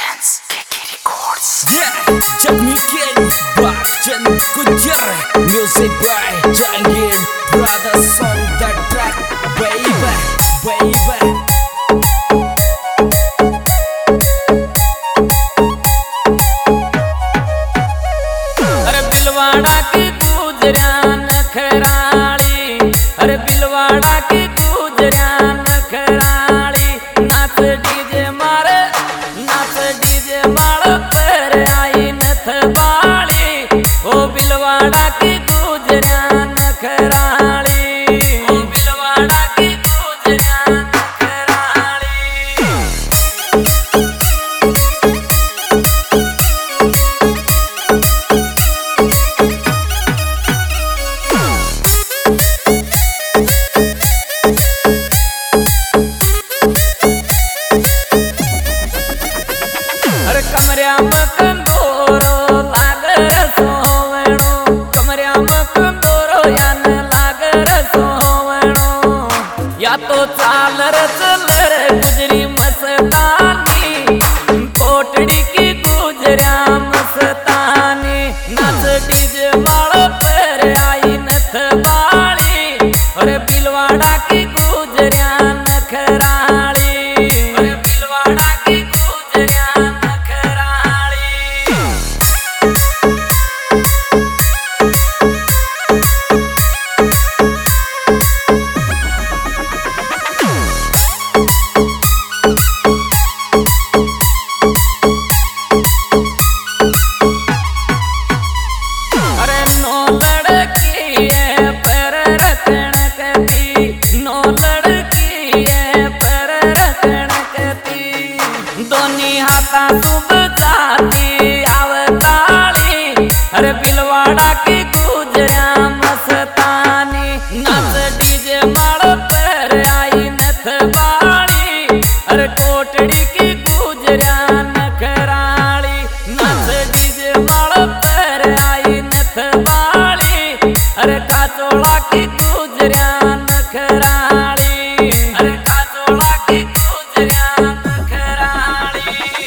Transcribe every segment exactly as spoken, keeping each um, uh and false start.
Presents K K Records. Yeah, Jack Mikin, Bakchan Kujar, music by Jangir, brothers on the track, baby, baby. अरे बिलवाड़ा की गुजरिया नखराली, अरे बिलवाड़ा की गुजरिया नखराली, नाच डीजे मारे, नाच डीजे मारो पर आई नथ बाली, ओ बिलवाड़ा की गुजरिया नखराली, ओ बिलवाड़ा की गुजरिया नखराली। अरे कमरिया में कंदोरो लागर सोवणो, कमरिया में कंदोरो यान लागर सोवणो, या तो चाल रे चल रे गुजरी मस्तानी, कोटड़ी की गुजरिया मस्तानी, नाच डीजे वाला पर आई नथ बाली, अरे बिलवाड़ा की गुजरिया नखराली, अरे बिलवाड़ा की गुजरिया नखराली। अरे नो लड़की है पर रतन कती, नो लड़की है पर रतन कती, दोनी हाथा सुब जाती आवताली, अरे बिलवाड़ा की गुजरिया मस्तानी, नाच डीजे मारो पर आई नथ बाली, अरे कोटड़ी की गुजरिया नखराली, नाच डीजे मारो पर आई नथ बाली, अरे काचोड़ा की गुजरिया नखराली, अरे काचोड़ा की गुजरिया नखराली।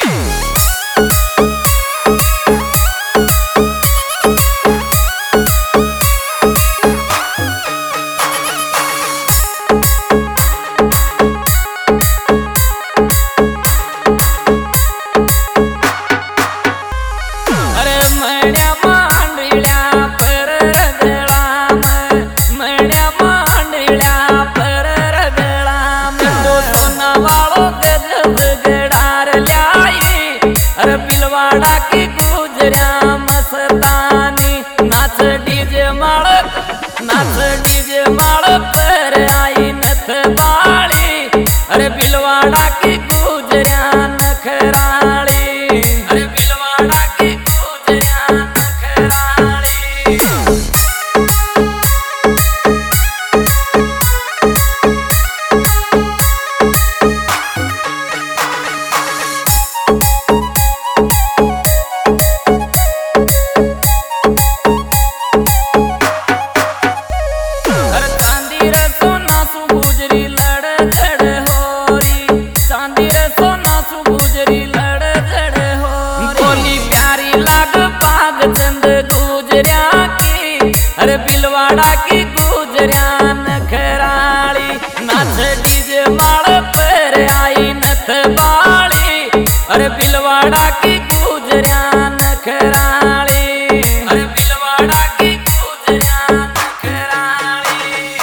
अरे मण्या मांडल्या पर रगळाम, मण्या मांडल्या पर रगळाम, तो सोना वाळो गजब गडार ल्याई, अरे बिलवाड़ा की गुजरिया मस्तानी, नाच डीजे माळ, नाच डीजे माळ पर आई नथ बाली, अरे बिलवाड़ा की गुजरिया नखराली, अरे बिलवाड़ा की गुजरिया नखराली। अरे चांदी रे सोना सु गुजरी लड़ झड़ होरी, चांदी रे सोना सु गुजरी लड़ झड़ होरी, बोली प्यारी लाग पाग चंद गुजरिया की, अरे बिलवाड़ा की गुजरिया नखराली, नाच डीजे माळ पर आई नथ बाली, अरे बिलवाड़ा की गुजरिया नखराली, अरे बिलवाड़ा की गुजरिया नखराली।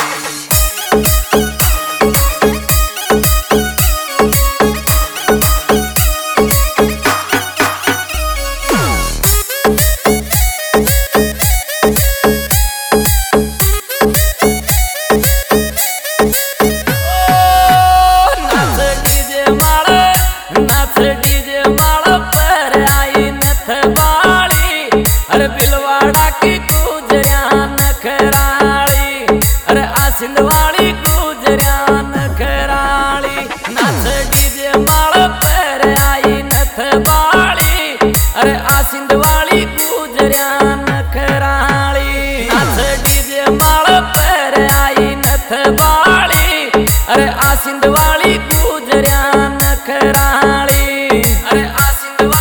नाच डीजे माळ, नाच डीजे माळ पर आई नथ बाली, अरे बिलवाड़ा की गुजरिया नखराली, अरे आसिंद वाली गुजरिया नखराली, नाच डीजे माळ पर आई नथ बाली, अरे आसिंद वाली गुजरिया नखराली, नाच डीजे माळ पर आई नथ बाली, अरे आसिंद वाली गुजरिया नखराली, अरे आसिंद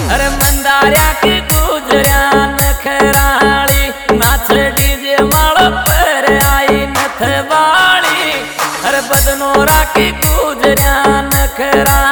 अरे मंदारिया की गुजरिया नखराली नाच डीजे माल पर आई नथवाली। अरे बदनोरा की गुजरिया नखरा